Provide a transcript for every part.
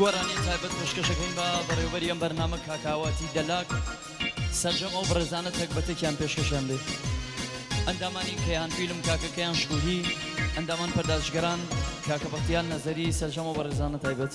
گۆرانی تایبەت پێشکەشەکەین بە بەڕێوەبەری ئەم بەرنامە کاکاواتی دەلاک سەرجەم ئەو بەڕێزانە تەکبەتێکیان پێشکەشیان بێ ئەندامانی کەیان فیلم کاکەکەیان شکوهی ئەندامان پەردازگەران کاکە بەختیار نەزەری سەرجەم ئەو بەڕێزانە تایبەت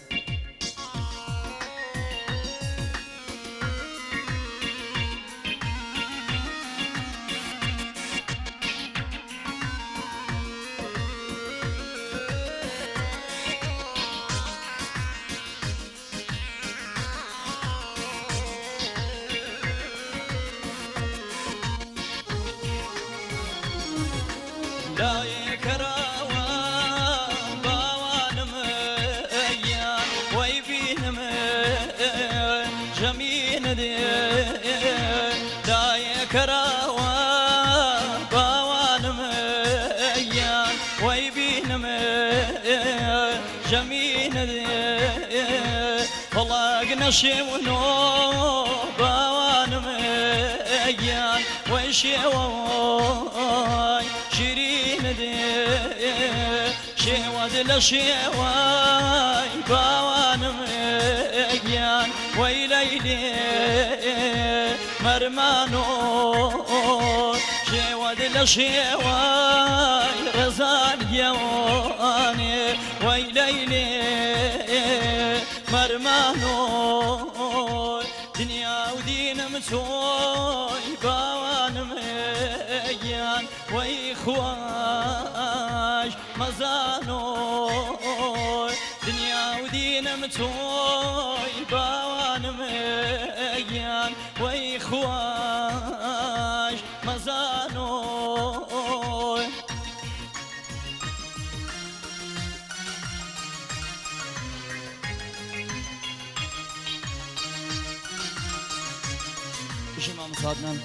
نشيونو باوانم ايان ويشيواي شيرين دي شيواد لشيواي باوانم ايان ويليلي مرمانو شيواد لشيواي رزان يواني ويليلي مرمانو دنيا ودين متوي باوانم ايان ويخواش مزانو دنيا ودين متوي باوانم ايان ويخواش مزانو صادنا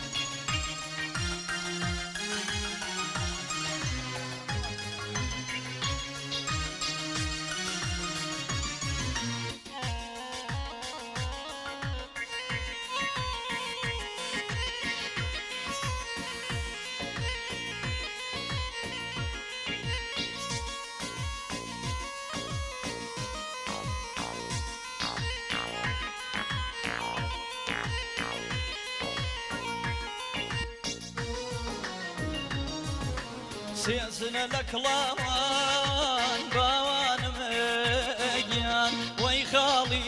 سيزن الأكلان باوانم ايان ويخالي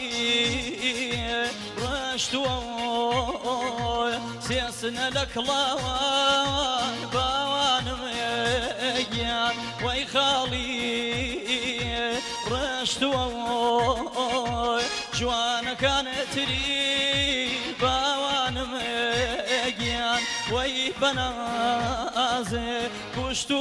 رشتو سيزن الأكلان باوانم ايان ويخالي رشتو جوانا كانت لي باوانم ايان ويبنازي كشتو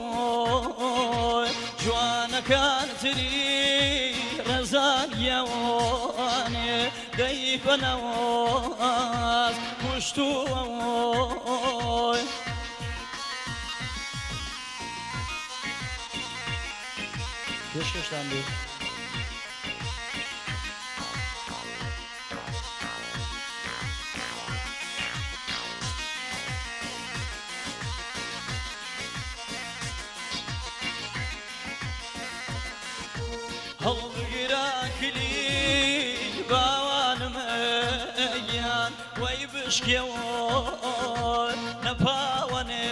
جوانا كانت لي رزان يواني ديب نواز كشتو پێشکەشتان بێ هەڵبگرا کلیل باوانم ئەیان وەی بشکێوە نەپاوەنێ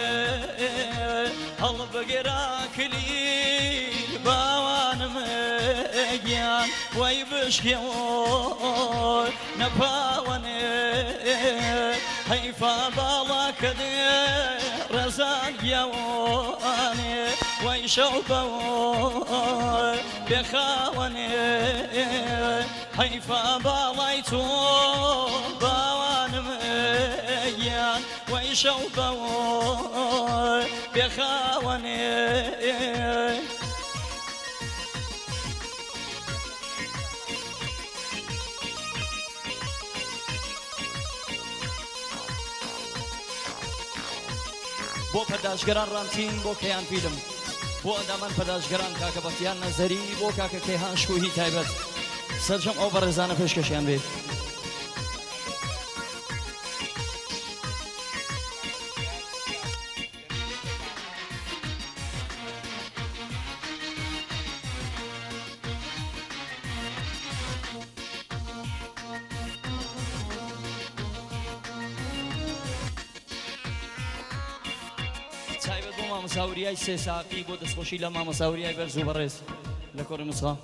هەڵبگرا کلیل باوانم ئەیان وەی بشکێوە نەپاوەنێ هەیفا باڵاکە دێ ڕەزان گیاوانێ وەی شەو بەوە بخاوني حيفا باڵای تۆ باوانم ئەیان وەیشەو بەوە بخاوني بۆ پەردازگەران ڕامتین بۆ کەیان فیلم بۆ ئەندامان پەردازگەران کاکە بەختیار نەزەری بۆ کاکە کەیهان شکوهی تایبەت سەرجەم ئەو بەڕێزانە پێشکەشیان بێ مامەساوریای سێ ساقی بۆ دەستخۆشی لە مامەساوریای بەرز و بەڕێز لە کۆڕی مسخا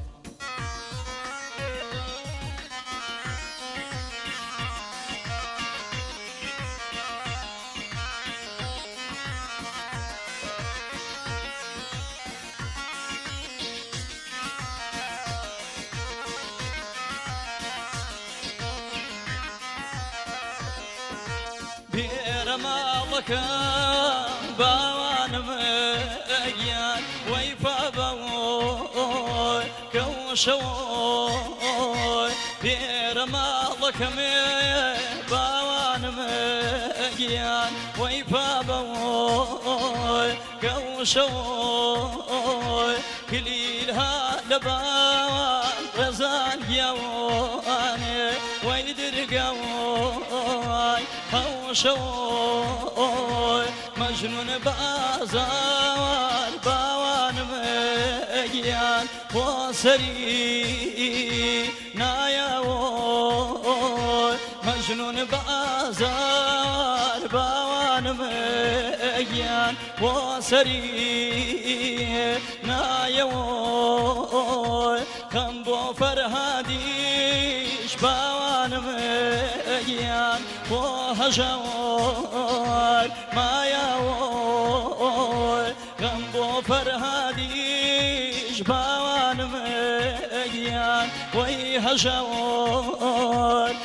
بێرە ماڵەکەم باوانم ئەگیان وەیفا بەوۆی کەوشەوەی بێرە ماڵەکەمێ باوانم ئەگیان وەیفا بەوۆی کەوشەوەی کلیلها لە باوان ڕێزان گیاوانێ وەی درگاوای هەوشەوەی مەجنون بازار باوانم ئەگیان بۆ سەری نایەوەی مەجنون بازار باوانم ئەگیان بۆ سەری نایەوەی خەم بۆ فەرهادیش باوانم ئەگیان بۆ هەژەوەی مایەوەی خەم بۆ فەرهادیش باوانم ئەگیان وەی هەژەوەی